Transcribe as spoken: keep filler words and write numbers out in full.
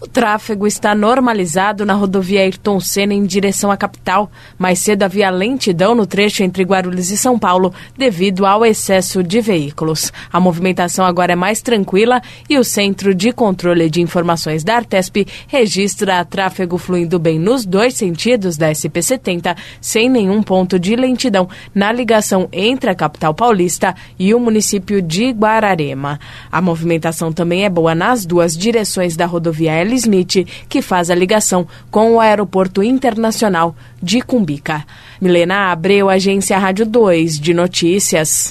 O tráfego está normalizado na rodovia Ayrton Senna em direção à capital. Mais cedo havia lentidão no trecho entre Guarulhos e São Paulo devido ao excesso de veículos. A movimentação agora é mais tranquila e o Centro de Controle de Informações da Artesp registra tráfego fluindo bem nos dois sentidos da S P setenta, sem nenhum ponto de lentidão na ligação entre a capital paulista e o município de Guararema. A movimentação também é boa nas duas direções da rodovia Smith, que faz a ligação com o Aeroporto Internacional de Cumbica. Milena Abreu, Agência Rádio dois de Notícias.